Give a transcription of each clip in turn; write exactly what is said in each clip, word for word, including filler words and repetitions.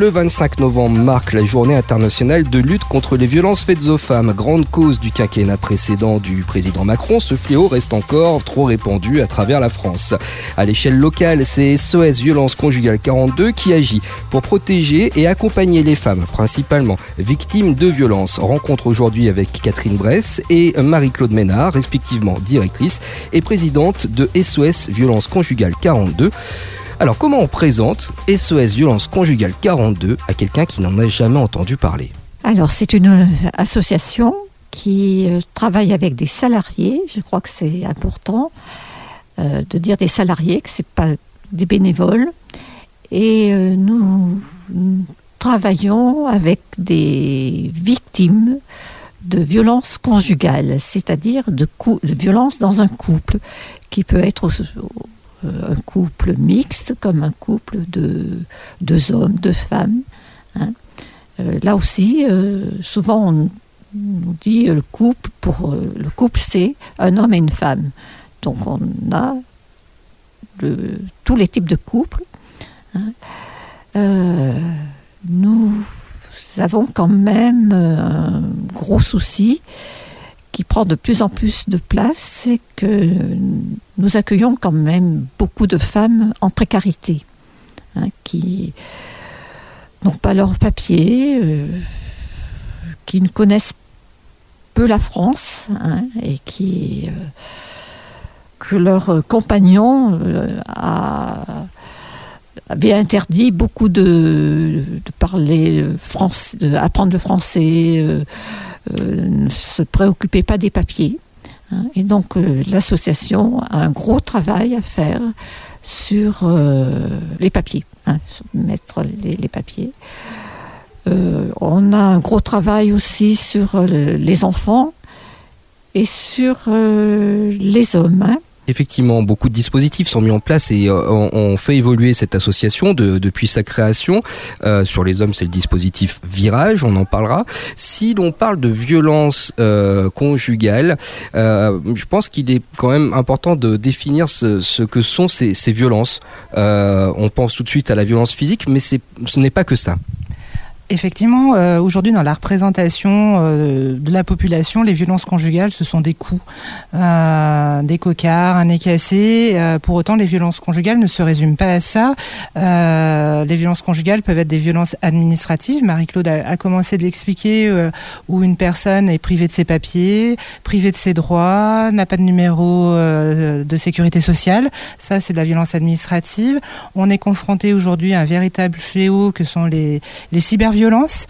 Le vingt-cinq novembre marque la journée internationale de lutte contre les violences faites aux femmes. Grande cause du quinquennat précédent du président Macron, ce fléau reste encore trop répandu à travers la France. À l'échelle locale, c'est S O S Violence Conjugale quarante-deux qui agit pour protéger et accompagner les femmes, principalement victimes de violences. Rencontre aujourd'hui avec Catherine Bresse et Marie-Claude Ménard, respectivement directrice et présidente de S O S Violence Conjugale quarante-deux. Alors, comment on présente S O S Violence Conjugale quarante-deux à quelqu'un qui n'en a jamais entendu parler ? Alors, c'est une association qui euh, travaille avec des salariés. Je crois que c'est important euh, de dire des salariés, que ce n'est pas des bénévoles. Et euh, nous, nous travaillons avec des victimes de violences conjugales, c'est-à-dire de, cou- de violences dans un couple, qui peut être au, au, un couple mixte, comme un couple de deux hommes, deux femmes. Hein. Euh, là aussi, euh, souvent on nous dit le couple, pour euh, le couple c'est un homme et une femme. Donc on a le, tous les types de couples. Hein. Euh, nous avons quand même un gros souci qui prend de plus en plus de place, c'est que nous accueillons quand même beaucoup de femmes en précarité, hein, qui n'ont pas leurs papiers, euh, qui ne connaissent peu la France, hein, et qui euh, que leur compagnon euh, a, avait interdit beaucoup de, de parler français, d'apprendre le français, euh, Euh, ne se préoccupez pas des papiers. Hein, et donc euh, l'association a un gros travail à faire sur euh, les papiers, hein, mettre les, les papiers. Euh, on a un gros travail aussi sur euh, les enfants et sur euh, les hommes. Hein. Effectivement, beaucoup de dispositifs sont mis en place et euh, on, on fait évoluer cette association de, depuis sa création. Euh, sur les hommes, c'est le dispositif Virage, on en parlera. Si l'on parle de violence euh, conjugale, euh, je pense qu'il est quand même important de définir ce, ce que sont ces, ces violences. Euh, on pense tout de suite à la violence physique, mais c'est, ce n'est pas que ça. Effectivement, euh, aujourd'hui, dans la représentation euh, de la population, les violences conjugales, ce sont des coups, euh, des cocards, un nez cassé. Euh, pour autant, les violences conjugales ne se résument pas à ça. Euh, les violences conjugales peuvent être des violences administratives. Marie-Claude a, a commencé de l'expliquer, euh, où une personne est privée de ses papiers, privée de ses droits, n'a pas de numéro euh, de sécurité sociale. Ça, c'est de la violence administrative. On est confronté aujourd'hui à un véritable fléau que sont les, les cyberviolences. Violence,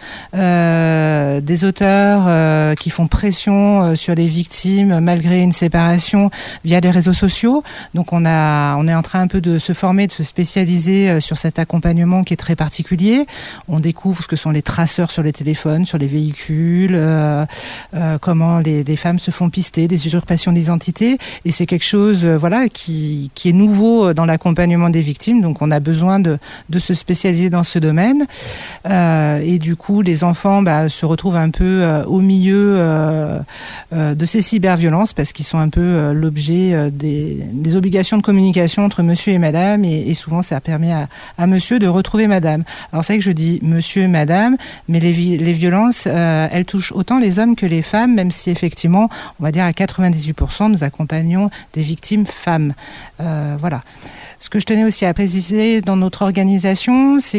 euh, des auteurs euh, qui font pression euh, sur les victimes malgré une séparation via les réseaux sociaux. Donc on a, on est en train un peu de se former, de se spécialiser euh, sur cet accompagnement qui est très particulier. On découvre ce que sont les traceurs sur les téléphones, sur les véhicules, euh, euh, comment les, les femmes se font pister, des usurpations d'identité. Et c'est quelque chose, euh, voilà, qui, qui est nouveau dans l'accompagnement des victimes. Donc on a besoin de, de se spécialiser dans ce domaine. Euh, Et du coup, les enfants bah, se retrouvent un peu euh, au milieu euh, euh, de ces cyberviolences parce qu'ils sont un peu euh, l'objet euh, des, des obligations de communication entre monsieur et madame. Et, et souvent, ça permet à, à monsieur de retrouver madame. Alors, c'est vrai que je dis monsieur et madame, mais les, les violences, euh, elles touchent autant les hommes que les femmes, même si effectivement, on va dire à quatre-vingt-dix-huit pour cent, nous accompagnons des victimes femmes. Euh, voilà. Ce que je tenais aussi à préciser dans notre organisation, c'est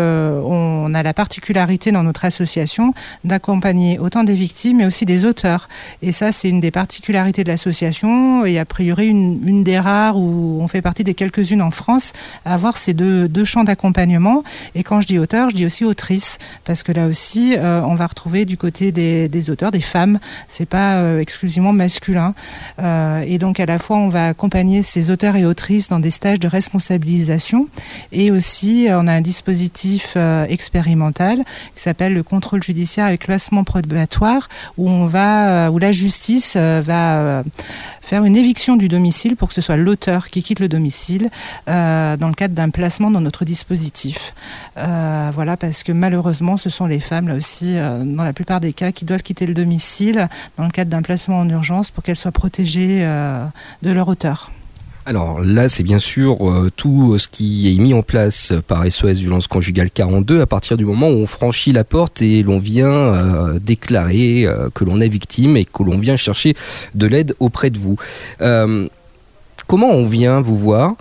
qu'on a la particularité dans notre association d'accompagner autant des victimes mais aussi des auteurs. Et ça, c'est une des particularités de l'association et a priori une, une des rares où on fait partie des quelques-unes en France à avoir ces deux, deux champs d'accompagnement. Et quand je dis auteur, je dis aussi autrice parce que là aussi, euh, on va retrouver du côté des, des auteurs, des femmes. C'est pas euh, exclusivement masculin. Euh, et donc à la fois, on va accompagner ces auteurs et autrices dans des stages de responsabilisation et aussi on a un dispositif euh, expérimental qui s'appelle le contrôle judiciaire avec classement probatoire où on va euh, où la justice euh, va euh, faire une éviction du domicile pour que ce soit l'auteur qui quitte le domicile euh, dans le cadre d'un placement dans notre dispositif. Euh, voilà, parce que malheureusement ce sont les femmes là aussi euh, dans la plupart des cas qui doivent quitter le domicile dans le cadre d'un placement en urgence pour qu'elles soient protégées euh, de leur auteur. Alors là, c'est bien sûr euh, tout ce qui est mis en place par S O S Violence Conjugale quarante-deux à partir du moment où on franchit la porte et l'on vient euh, déclarer euh, que l'on est victime et que l'on vient chercher de l'aide auprès de vous. Euh, Comment on vient vous voir,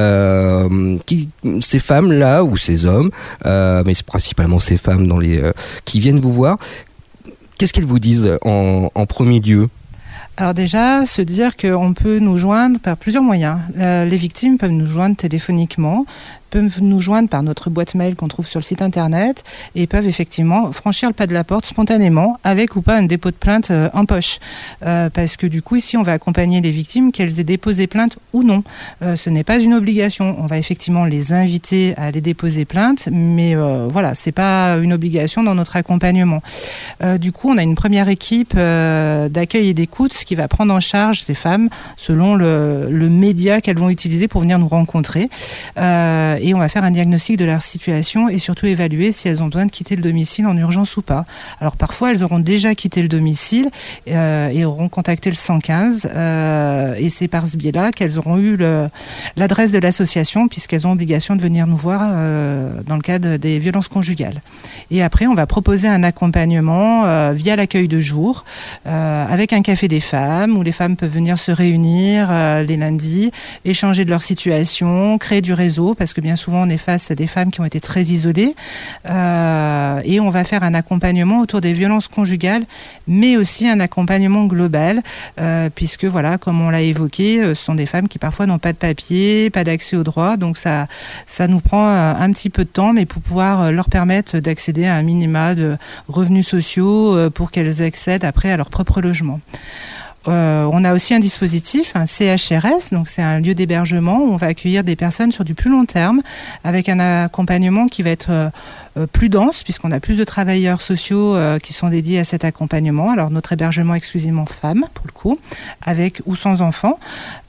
euh, qui, ces femmes-là ou ces hommes, euh, mais c'est principalement ces femmes dans les, euh, qui viennent vous voir, qu'est-ce qu'elles vous disent en, en premier lieu ? Alors déjà, se dire qu'on peut nous joindre par plusieurs moyens. Euh, les victimes peuvent nous joindre téléphoniquement, peuvent nous joindre par notre boîte mail qu'on trouve sur le site internet et peuvent effectivement franchir le pas de la porte spontanément avec ou pas un dépôt de plainte euh, en poche. Euh, parce que du coup, ici, on va accompagner les victimes qu'elles aient déposé plainte ou non. Euh, ce n'est pas une obligation. On va effectivement les inviter à aller déposer plainte, mais euh, voilà, c'est pas une obligation dans notre accompagnement. Euh, du coup, on a une première équipe euh, d'accueil et d'écoute qui va prendre en charge ces femmes selon le, le média qu'elles vont utiliser pour venir nous rencontrer. Euh, et on va faire un diagnostic de leur situation et surtout évaluer si elles ont besoin de quitter le domicile en urgence ou pas. Alors parfois, elles auront déjà quitté le domicile euh, et auront contacté le cent quinze euh, et c'est par ce biais-là qu'elles auront eu le, l'adresse de l'association puisqu'elles ont obligation de venir nous voir euh, dans le cadre des violences conjugales. Et après, on va proposer un accompagnement euh, via l'accueil de jour euh, avec un café des femmes où les femmes peuvent venir se réunir euh, les lundis, échanger de leur situation, créer du réseau parce que bien souvent on est face à des femmes qui ont été très isolées euh, et on va faire un accompagnement autour des violences conjugales mais aussi un accompagnement global euh, puisque voilà, comme on l'a évoqué, ce sont des femmes qui parfois n'ont pas de papier, pas d'accès aux droits, donc ça, ça nous prend un petit peu de temps mais pour pouvoir leur permettre d'accéder à un minima de revenus sociaux euh, pour qu'elles accèdent après à leur propre logement. Euh, on a aussi un dispositif, un C H R S, donc c'est un lieu d'hébergement où on va accueillir des personnes sur du plus long terme avec un accompagnement qui va être euh, plus dense puisqu'on a plus de travailleurs sociaux euh, qui sont dédiés à cet accompagnement. Alors notre hébergement est exclusivement femmes pour le coup, avec ou sans enfants.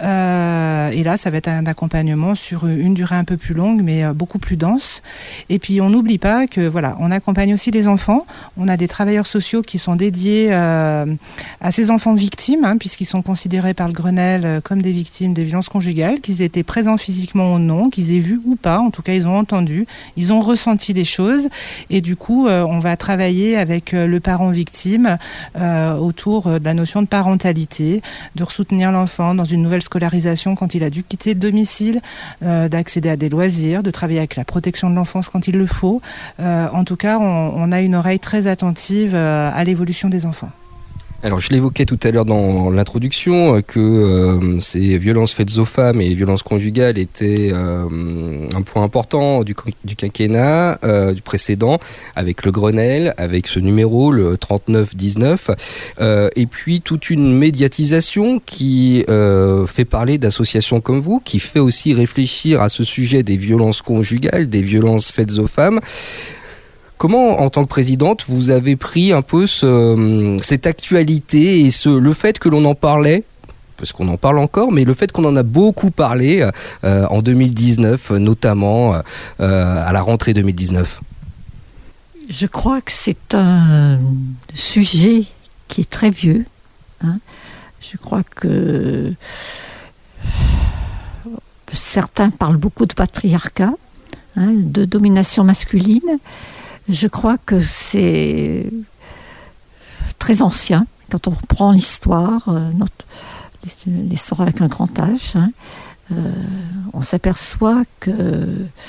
Euh, et là, ça va être un accompagnement sur une durée un peu plus longue mais euh, beaucoup plus dense. Et puis on n'oublie pas que voilà, on accompagne aussi des enfants. On a des travailleurs sociaux qui sont dédiés euh, à ces enfants victimes. Hein, puisqu'ils sont considérés par le Grenelle comme des victimes des violences conjugales, qu'ils étaient présents physiquement ou non, qu'ils aient vu ou pas, en tout cas ils ont entendu, ils ont ressenti des choses et du coup euh, on va travailler avec euh, le parent victime euh, autour de la notion de parentalité, de soutenir l'enfant dans une nouvelle scolarisation quand il a dû quitter le domicile, euh, d'accéder à des loisirs, de travailler avec la protection de l'enfance quand il le faut. Euh, en tout cas, on, on a une oreille très attentive euh, à l'évolution des enfants. Alors je l'évoquais tout à l'heure dans l'introduction que euh, ces violences faites aux femmes et violences conjugales étaient euh, un point important du, du quinquennat euh, du précédent avec le Grenelle, avec ce numéro le trente-neuf dix-neuf euh, et puis toute une médiatisation qui euh, fait parler d'associations comme vous, qui fait aussi réfléchir à ce sujet des violences conjugales, des violences faites aux femmes. Comment, en tant que présidente, vous avez pris un peu ce, cette actualité et ce, le fait que l'on en parlait, parce qu'on en parle encore, mais le fait qu'on en a beaucoup parlé euh, en deux mille dix-neuf, notamment euh, à la rentrée deux mille dix-neuf? Je crois que c'est un sujet qui est très vieux. Hein. Je crois que certains parlent beaucoup de patriarcat, hein, de domination masculine. Je crois que c'est très ancien. Quand on prend l'histoire, euh, notre, l'histoire avec un grand H, hein, euh, on s'aperçoit que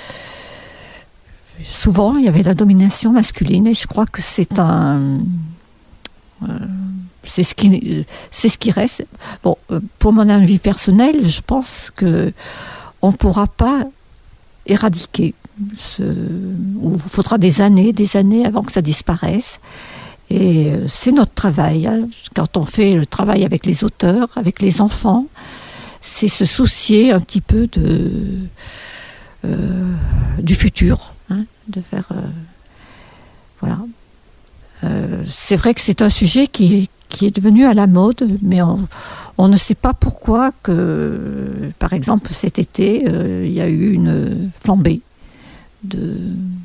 souvent il y avait la domination masculine et je crois que c'est un... Euh, c'est ce qui, c'est ce qui reste. Bon, pour mon avis personnel, je pense qu'on ne pourra pas éradiquer. Ce, il faudra des années, des années avant que ça disparaisse. Et c'est notre travail. Hein. Quand on fait le travail avec les auteurs, avec les enfants, c'est se soucier un petit peu de, euh, du futur. Hein, de faire, euh, voilà. Euh, c'est vrai que c'est un sujet qui, qui est devenu à la mode, mais on, on ne sait pas pourquoi que, par exemple, cet été, euh, il y a eu une flambée de,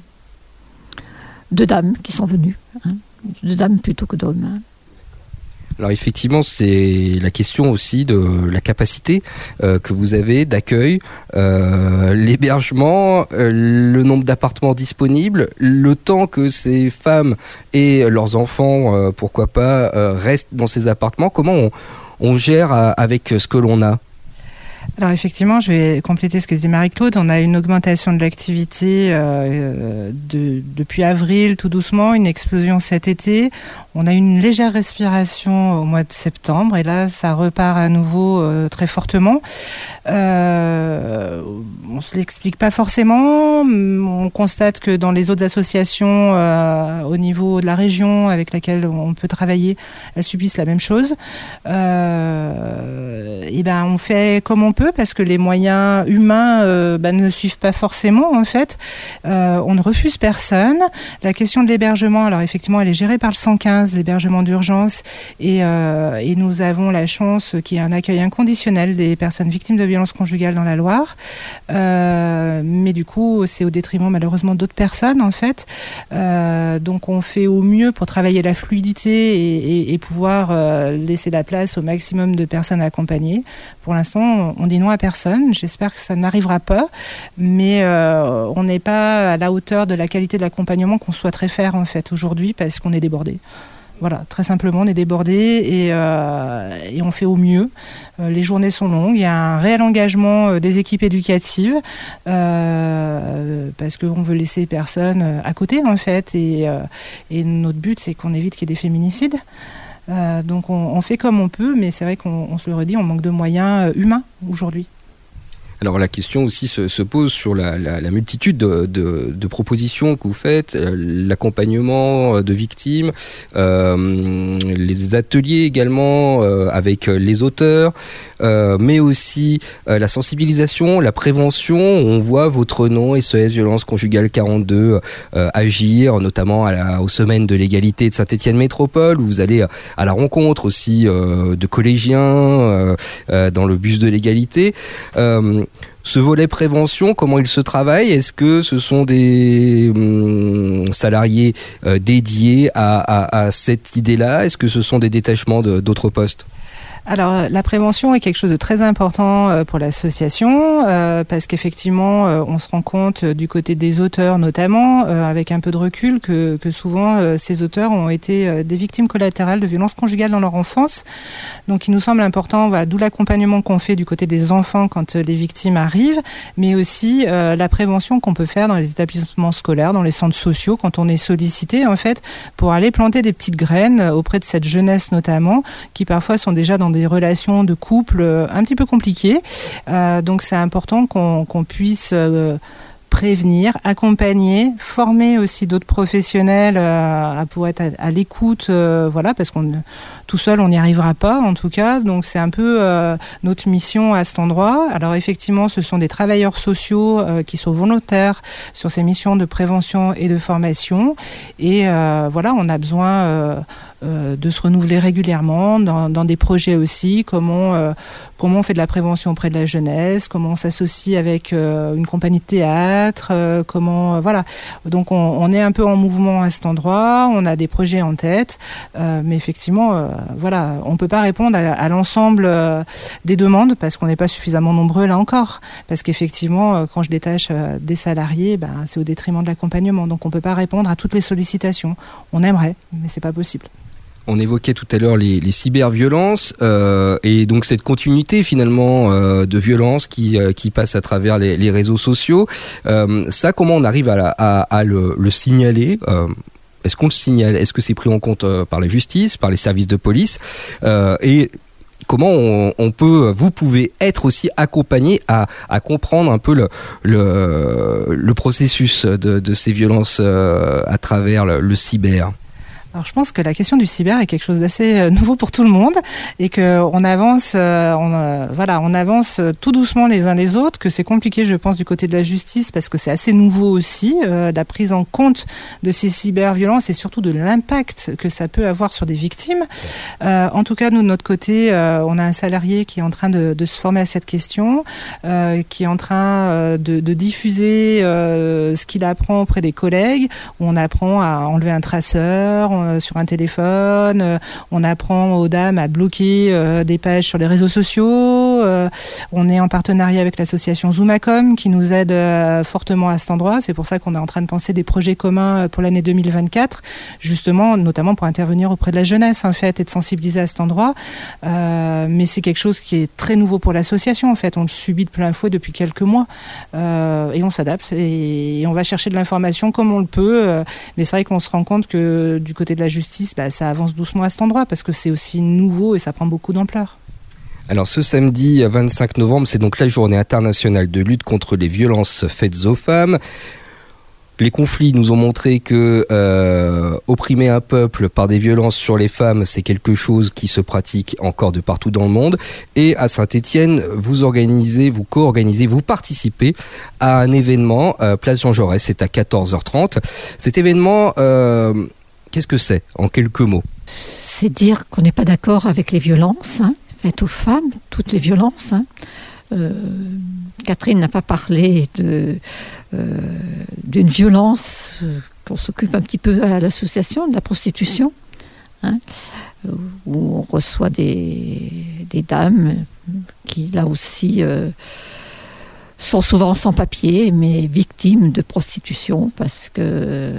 de dames qui sont venues, hein, de dames plutôt que d'hommes. Hein. Alors effectivement, c'est la question aussi de la capacité euh, que vous avez d'accueil, euh, l'hébergement, euh, le nombre d'appartements disponibles, le temps que ces femmes et leurs enfants, euh, pourquoi pas, euh, restent dans ces appartements. Comment on, on gère euh, avec ce que l'on a ? Alors effectivement, je vais compléter ce que disait Marie-Claude. On a une augmentation de l'activité euh, de, depuis avril, tout doucement, une explosion cet été. On a une légère respiration au mois de septembre et là, ça repart à nouveau euh, très fortement. Euh, on ne se l'explique pas forcément. On constate que dans les autres associations euh, au niveau de la région avec laquelle on peut travailler, elles subissent la même chose. Euh, et ben, on fait comme on peut parce que les moyens humains euh, ben, ne suivent pas forcément en fait. Euh, on ne refuse personne. La question de l'hébergement, alors effectivement, elle est gérée par le cent quinze, l'hébergement d'urgence, et, euh, et nous avons la chance qu'il y ait un accueil inconditionnel des personnes victimes de violences conjugales dans la Loire. Euh, mais du coup, c'est au détriment malheureusement d'autres personnes en fait. Euh, donc on fait au mieux pour travailler la fluidité et, et, et pouvoir euh, laisser la place au maximum de personnes accompagnées. Pour l'instant, on dit non à personne. J'espère que ça n'arrivera pas, mais euh, on n'est pas à la hauteur de la qualité de l'accompagnement qu'on souhaiterait faire en fait aujourd'hui parce qu'on est débordé. Voilà, très simplement, on est débordé et, euh, et on fait au mieux. Euh, les journées sont longues, il y a un réel engagement euh, des équipes éducatives euh, parce qu'on veut laisser personne à côté en fait et, euh, et notre but c'est qu'on évite qu'il y ait des féminicides. Euh, donc on, on fait comme on peut, mais c'est vrai qu'on on se le redit, on manque de moyens euh, humains aujourd'hui. Alors la question aussi se, se pose sur la, la, la multitude de, de, de propositions que vous faites, euh, l'accompagnement de victimes, euh, les ateliers également euh, avec les auteurs, euh, mais aussi euh, la sensibilisation, la prévention. On voit votre nom, S O S Violence Conjugale quarante-deux, euh, agir notamment à la, aux semaines de l'égalité de Saint-Étienne Métropole, où vous allez à la rencontre aussi euh, de collégiens euh, euh, dans le bus de l'égalité. Euh, Ce volet prévention, comment il se travaille ? Est-ce que ce sont des hum, salariés euh, dédiés à, à, à cette idée-là ? Est-ce que ce sont des détachements de, d'autres postes ? Alors, la prévention est quelque chose de très important pour l'association euh, parce qu'effectivement, euh, on se rend compte euh, du côté des auteurs notamment, euh, avec un peu de recul, que, que souvent euh, ces auteurs ont été euh, des victimes collatérales de violences conjugales dans leur enfance. Donc, il nous semble important, voilà, d'où l'accompagnement qu'on fait du côté des enfants quand euh, les victimes arrivent, mais aussi euh, la prévention qu'on peut faire dans les établissements scolaires, dans les centres sociaux, quand on est sollicité en fait, pour aller planter des petites graines auprès de cette jeunesse notamment, qui parfois sont déjà dans des relations de couple un petit peu compliquées. Euh, donc c'est important qu'on, qu'on puisse euh, prévenir, accompagner, former aussi d'autres professionnels euh, à pour être à, à l'écoute, euh, voilà, parce qu'on tout seul on n'y arrivera pas en tout cas. Donc c'est un peu euh, notre mission à cet endroit. Alors effectivement, ce sont des travailleurs sociaux euh, qui sont volontaires sur ces missions de prévention et de formation. Et euh, voilà, on a besoin euh, euh, de se renouveler régulièrement dans, dans des projets aussi. Comment euh, comment on fait de la prévention auprès de la jeunesse, comment on s'associe avec euh, une compagnie de théâtre, euh, comment euh, voilà. Donc on, on est un peu en mouvement à cet endroit. On a des projets en tête, euh, mais effectivement. Euh, Voilà, on ne peut pas répondre à, à l'ensemble euh, des demandes parce qu'on n'est pas suffisamment nombreux là encore. Parce qu'effectivement, euh, quand je détache euh, des salariés, ben, c'est au détriment de l'accompagnement. Donc on ne peut pas répondre à toutes les sollicitations. On aimerait, mais ce n'est pas possible. On évoquait tout à l'heure les, les cyberviolences euh, et donc cette continuité finalement euh, de violence qui, euh, qui passe à travers les, les réseaux sociaux. Euh, ça, comment on arrive à, à, à le, le signaler euh, Est-ce qu'on le signale ? Est-ce que c'est pris en compte euh, par la justice, par les services de police euh, et comment on, on peut, vous pouvez être aussi accompagné à, à comprendre un peu le, le, le processus de, de ces violences euh, à travers le, le cyber ? Alors je pense que la question du cyber est quelque chose d'assez nouveau pour tout le monde et que on avance, euh, on, euh, voilà, on avance tout doucement les uns les autres. Que c'est compliqué, je pense, du côté de la justice parce que c'est assez nouveau aussi euh, la prise en compte de ces cyberviolences et surtout de l'impact que ça peut avoir sur des victimes. Euh, en tout cas, nous de notre côté, euh, on a un salarié qui est en train de, de se former à cette question, euh, qui est en train euh, de, de diffuser euh, ce qu'il apprend auprès des collègues. Où on apprend à enlever un traceur. On euh, sur un téléphone. Euh, on apprend aux dames à bloquer euh, des pages sur les réseaux sociaux. Euh, on est en partenariat avec l'association Zoomacom qui nous aide euh, fortement à cet endroit. C'est pour ça qu'on est en train de penser des projets communs pour l'année deux mille vingt-quatre, justement, notamment pour intervenir auprès de la jeunesse en fait et de sensibiliser à cet endroit. Euh, mais c'est quelque chose qui est très nouveau pour l'association en fait. On le subit de plein fouet depuis quelques mois euh, et on s'adapte et, et on va chercher de l'information comme on le peut. Euh, mais c'est vrai qu'on se rend compte que du côté de la justice, bah, ça avance doucement à cet endroit parce que c'est aussi nouveau et ça prend beaucoup d'ampleur. Alors ce samedi vingt-cinq novembre, c'est donc la journée internationale de lutte contre les violences faites aux femmes. Les conflits nous ont montré que euh, opprimer un peuple par des violences sur les femmes, c'est quelque chose qui se pratique encore de partout dans le monde. Et à Saint-Étienne, vous organisez, vous co-organisez, vous participez à un événement, euh, Place Jean Jaurès, c'est à quatorze heures trente. Cet événement, euh, qu'est-ce que c'est en quelques mots ? C'est dire qu'on n'est pas d'accord avec les violences hein, faites aux femmes, toutes les violences. Hein. Euh, Catherine n'a pas parlé de, euh, d'une violence euh, qu'on s'occupe un petit peu à l'association, de la prostitution, hein, où on reçoit des, des dames qui, là aussi, euh, sont souvent sans papier, mais victimes de prostitution parce qu'elles euh,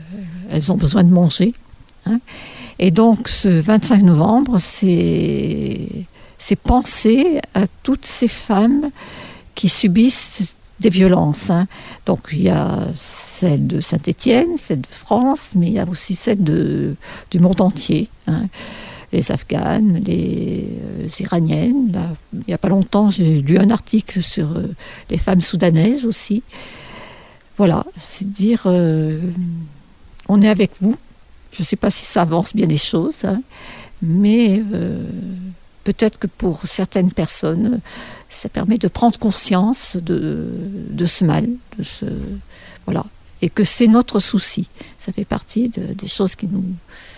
ont besoin de manger. Hein. Et donc, ce vingt-cinq novembre, c'est, c'est penser à toutes ces femmes qui subissent des violences. Hein. Donc, il y a celle de Saint-Étienne, celle de France, mais il y a aussi celle de, du monde entier. Hein. Les Afghanes, les euh, Iraniennes. Là, il n'y a pas longtemps, j'ai lu un article sur euh, les femmes soudanaises aussi. Voilà, c'est dire, euh, on est avec vous. Je ne sais pas si ça avance bien les choses, hein, mais euh, peut-être que pour certaines personnes, ça permet de prendre conscience de, de ce mal, de ce, voilà, et que c'est notre souci. Ça fait partie de, des choses qui nous,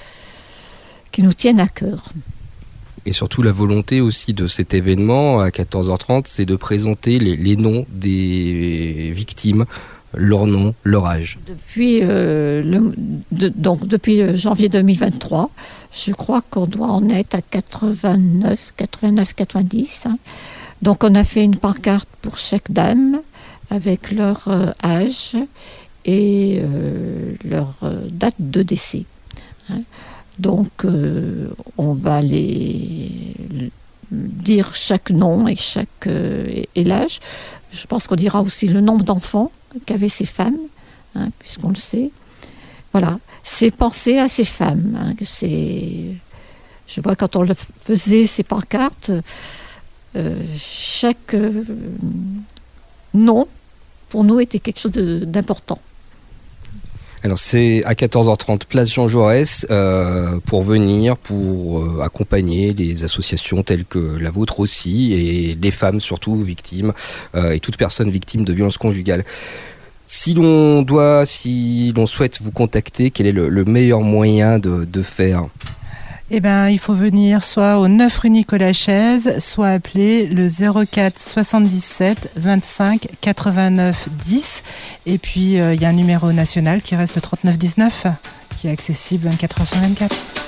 qui nous tiennent à cœur. Et surtout la volonté aussi de cet événement à quatorze heures trente, c'est de présenter les, les noms des victimes, leur nom, leur âge. Depuis, euh, le, de, donc, depuis janvier deux mille vingt-trois, je crois qu'on doit en être à quatre-vingt-neuf, quatre-vingt-neuf, quatre-vingt-dix. Hein. Donc on a fait une pancarte pour chaque dame avec leur euh, âge et euh, leur euh, date de décès. Hein. Donc euh, on va les dire chaque nom et chaque euh, et, et l'âge. Je pense qu'on dira aussi le nombre d'enfants qu'avaient ces femmes, hein, puisqu'on le sait. Voilà, c'est penser à ces femmes. Hein, que c'est... Je vois quand on le faisait, ces pancartes, euh, chaque euh, nom, pour nous, était quelque chose de, d'important. Alors c'est à quatorze heures trente, place Jean Jaurès, euh, pour venir, pour euh, accompagner les associations telles que la vôtre aussi, et les femmes surtout victimes, euh, et toute personne victime de violences conjugales. Si l'on doit, si l'on souhaite vous contacter, quel est le, le meilleur moyen de, de faire ? Eh ben, il faut venir soit au neuf rue Nicolas Chaise, soit appeler le zéro quatre soixante-dix-sept vingt-cinq quatre-vingt-neuf dix. Et puis, euh, il y a un numéro national qui reste le trente-neuf dix-neuf, qui est accessible vingt-quatre heures sur vingt-quatre.